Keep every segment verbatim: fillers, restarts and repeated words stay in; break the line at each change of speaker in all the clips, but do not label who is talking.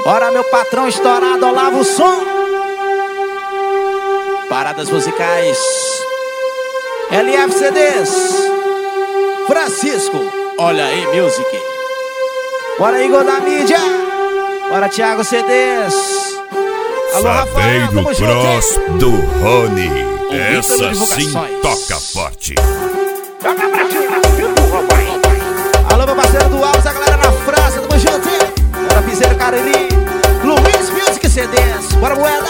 Ora, meu patrão estourado, Olavo o som. Paradas musicais L F C Ds. Francisco, olha aí, music. Bora, Igor da mídia. Bora, Thiago C Ds. Alô, Rafael,
Saveiro Cross do Rony. Essa sim toca forte.
Joga pra cima. Alô, meu parceiro do Alves, a galera na França, tamo junto, hein? Bora, Piseiro Cariri, Luiz Music C Ds. Bora, moeda.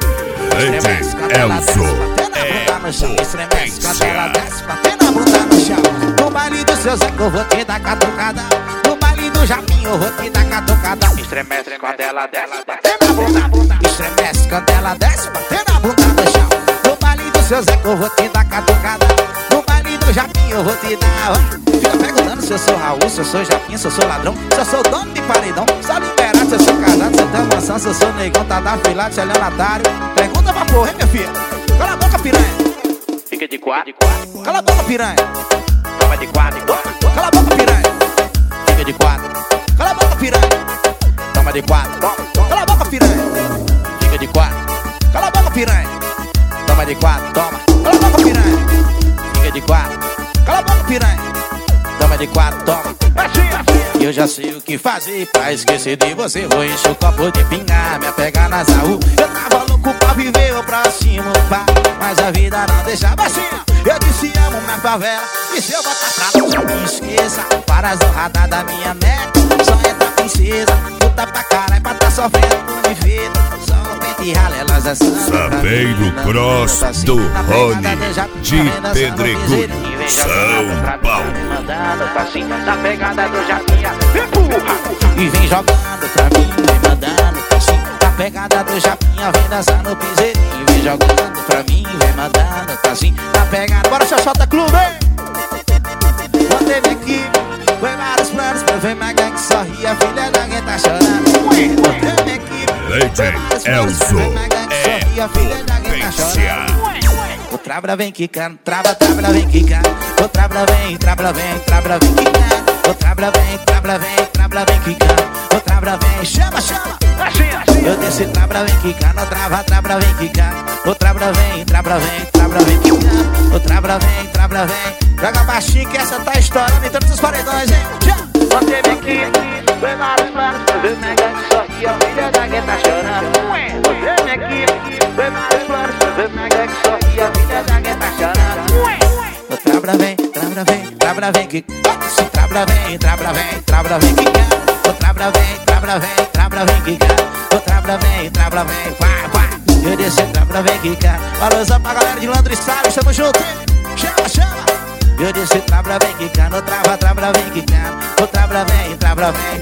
Leite Elzo é
potência. Desce, batendo a bunda no chão. No baile do seu Zé, eu vou te dar catucada. No baile do Japinho, eu vou te dar catucada. Estremece quando ela desce, batendo a bunda. Estremece quando ela desce, batendo a bunda no chão. No baile do seu Zé, eu vou te dar catucada. No baile do Japinho, eu vou te dar. Fica perguntando se eu sou Raul, se eu sou Japinho, se eu sou ladrão, se eu sou dono de paredão. Só liberado, se eu sou casado, se eu tenho mansão, se eu sou negão, tá da filada, se é leonatário. Pergunta pra porra, hein, minha filha? Cala a boca, piranha.
Fica de quatro.
Cala a boca, piranha.
Toma de quatro.
Cala a boca, piranha.
Fica de quatro.
Cala a boca, piranha.
Toma de quatro.
Cala a boca, piranha.
Fica de quatro.
Cala a boca, piranha.
Toma de quatro. Toma.
Cala a boca, piranha.
Fica de quatro.
Cala a boca, piranha.
Toma de quatro. Toma.
Assim, assim.
E eu já sei o que fazer pra esquecer de você. Vou encher o copo de pingar, me pegar nas ruas.
Eu tava louco pra viver o próximo pá,
mas a vida não deixava assim.
Eu disse amo minha favela, e se eu botar pra lá,
não me esqueça. Para as honradas da minha meta, só entra princesa. Luta pra caralho pra tá sofrendo com defeito. Só no pente rala, elas assando.
Saveiro Cross do Rony de Pedregulho, São Paulo.
Na pegada do Japinha, empurra. E vem jogando pra mim, vem mandando pra cima. Na pegada do Japinha, vem dançando piseirinho. Vem jogando pra mim, vem mandando pra cima. Na pegada,
bora Xoxota Clube, hein? Quando teve aqui, foi vários planos pra ver minha gangue sorrir. A filha da quem tá chorando. Quando teve aqui,
Leite Elzo é potência.
O trabra vem quicando, trabra, trabra vem quicando. O trabra vem, trabra vem, trabra vem quicando. O trabra vem, trabra vem, trabra vem quicando. O trabra vem, chama, chama. Eu desci, trabra vem quicando. O trava, trabra vem quicando. O trabra vem, trabra vem, trabra vem quicando. O trabra vem, trabra vem.
Joga baixinho que essa tá estourando em todos os paredões, hein?
Quando teve aqui, foi vários planos pra ver minha gangue sorrir. A filha da quem tá chorando. Quando teve aqui, foi vários planos pra ver minha gangue sorrir. A filha da quem tá chorando. O trabra vem, trabra vem, trabra vem que se trabra vem, trabra vem, trabra vem que o trabra vem, trabra vem, trabra vem que o trabra vem, trabra vem, vai, vai. Eu desci, trabra vem que
valoriza pra galera de Londres, sabe? Estamos juntos, chama, chama.
Eu desci, trabra vem que o trava, trabra vem que o trabra vem, trabra vem,